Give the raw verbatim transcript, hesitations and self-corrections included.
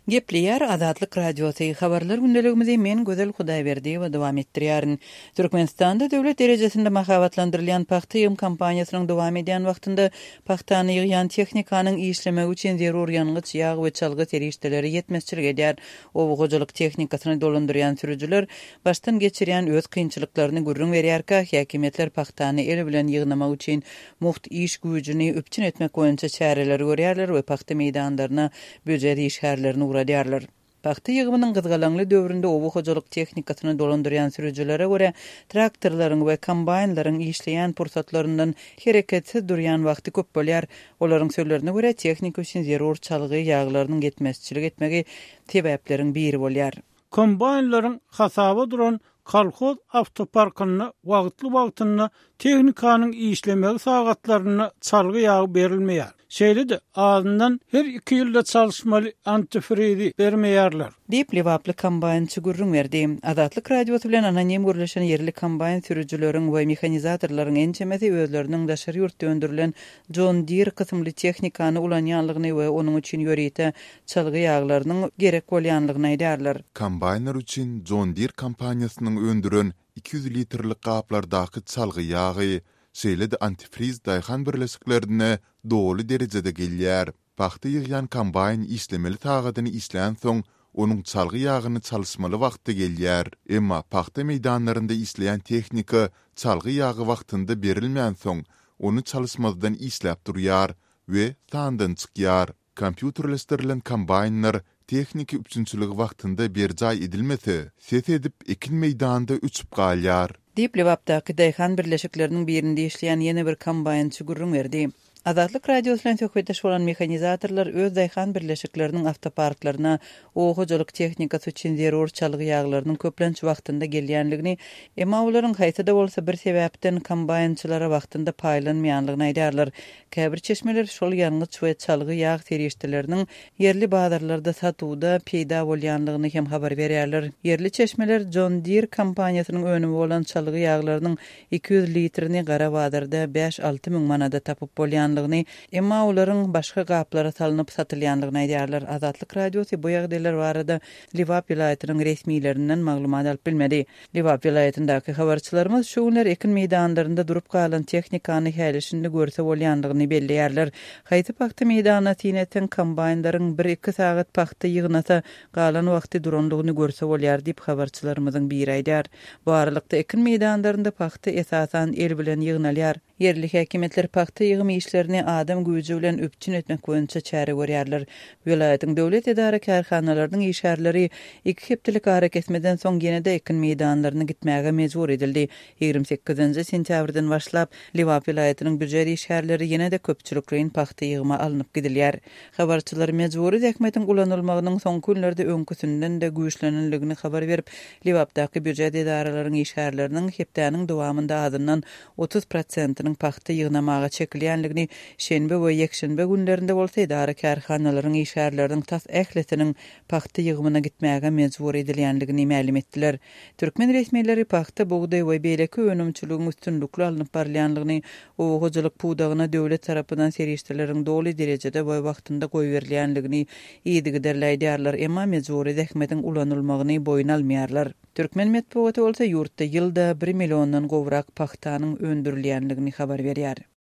Gepleyer Azatlyk Radiosu habarlar gündeligimizi men Gözel Hudaýberdi we dowam etdirýärin. Türkmenistanda döwlet derejesinde mahabatlandyrylýan paxta ýygymy kampaniýasynyň dowam edýän wagtynda paxtany ýygan tehnikanyň işlemegi üçin zerur ýanglyç ýag we çalgy terişdeleri ýetmezçilik edýär. O gojalyk tehnikasyny dolandyrýan sürüjüler baştan geçirýän öz kynçylyklaryny gürrüň berýärkä, häkimetler paxtany el bilen ýygnamak üçin muht iş güýjüni öpçün etmek boýunça çäreler görýärler we paxta meýdanlaryna böjeri işgärlerini uradýarlar. Paxta ýygymynyň gyzgalanly döwründe owu hojalyk tehnikasyny dolandyrýan sürüjülere görä traktorlaryň we kombaynlaryň işleýän pursatlaryndan hereketsiz durýan wagty köp bolýar. Olaryň sözlerine görä tehnika üçin zerur çalgy ýaglarynyň yetmezçilik etmegi sebäpleriň biri bolýar. Kombaynlaryň hasaba duran kolhoz avtoparkyny wagtly wagtyny tehnikanyň işlemegi sagatlaryny çalgy ýagy berilmeýär. Şeýle-de azyndan her iki ýylda çalışmaly antifrizi bermeýärler. Diýip Liwaply kombaynçy gürrüň berdi. Azatlyk Radiosu bilen anonim gürleşen yerli kombayn sürüjüleriň we mehanizatorlaryň ençemesi özleriniň daşary ýurtda öndürilen John Deere kysymly tehnikany ulanýanlygyny we onuň üçin ýörite çalgy ýaglarynyň gerek bolýanlygyny aýdarlar. Kombaynlar üçin John Deere kompaniýasynyň öndüren iki yüz litrlik gaplardaky çalgy ýagy şeýle-de antifriz daýhan birleşiklerine dogly derejede gelýär. Paxta ýygýan kombayn işlemeli tagadyny işlän soň onuň çalgy ýagyny çalışmaly wagty gelýär. Emma paxta meýdanlarynda işleýän tehnika çalgy ýagy wagtynda berilmän soň onu çalışmadan işläp durýar we tandan çykýar. Kompýuterleşdirilen kombaynlar tehnika üçinçiligi wagtynda berjay edilmese, ses edip ekin meýdanynda üçüp galýar. Diýip Liwapdaky daýhan birleşikleriniň birinde işleýän ýene bir kombaynçy gürrüň berdi. Azatlyk Radiosu bilen söhbetdeş bolan mehanizatorlar öz daýhan birleşikleriniň avtoparklaryna o hojalyk tehnikasy üçin zerur çalgy ýaglarynyň köplenç wagtynda gelýänligini, emma olaryň haýsada bolsa bir sebäpden kombaynçylara wagtynda paýlanmaýanlygyny aýdarlar. Käbir çeşmeler şol ýanglyç we çalgy ýag terişdeleriniň yerli bazarlarda satuwda peýda bolýanlygyny hem habar berýärler. Yerli çeşmeler John Deere kompaniýasynyň önüme bolan çalgy ýaglarynyň iki yüz litrini gara bazarda beş alty ming manada tapyp bolýan. Emma olaryň başga gaplara salynıp satylýanlygyny aýdarlar. Azatlyk Radiosu bu ýagdaýlar barada Liwap vilayatynyň resmiýetlerinden maglumat alyp bilmedi. Liwap vilayatyndaky habarçylarymyz şu günler ekin meýdanlarynda durup galan tehnikany häleşinde görse bolýanlygyny belleýärler. Haýsy paxta meýdanyna tineten kombaynlaryň bir iki sagat paxta ýygnasa galan wagty duranlygyny görse bolýar diýip habarçylarymyzyň biri aýdar. Bu aralykda ekin meýdanlarynda paxta esasan el bilen ýygnalýar. Yerli häkimetler paxta ýygymy işlerini adam güýji bilen öpçün etmek boýunça çäre görýärler. Vilayatyň döwlet edara karhanalarynyň işgärleri iki hepdelik hareketmeden soň ýene-de ekin meýdanlaryna gitmäge mejbur edildi. ýygrimi sekizinji sentýabrdan başlap Liwap vilayatynyň büjeri işgärleri ýene-de köpçülikliň paxta ýygyma alınıp gidilýär. Habarçylar mejburi häkmetiň ulanylmagynyň soňky günlerde öňküsünden de güýçlenenligini habar berip, Liwapdaky büjeri edaralarynyň işgärleriniň hepdäniň dowamynda azyndan otuz prosentynyň paxta ýygnamaga çekilýänligini, şenbe we ýekşenbe günlerinde bolsa edara karhanalaryň işgärleriniň tas ähletiniň paxta ýygymyna gitmäge mejbur edilýänligini ma'lum etdiler. Türkmen resmiýetleri paxta buğday we beýleki önümçiligiň üstünlükli alınıp barýanlygyny, o hojalyk puwdagyna döwlet tarapyndan serişdeleriň dogly derejede we wagtynda goý berilýänligini ýygy derleýärler, emma mejburi häkmetiň ulanylmagyny boýun almaýarlar. Türkmen medeniýeti bolsa ýurtda ýylda bir milliondan gowrak paxtanyň öndürilýänligini habar berýär.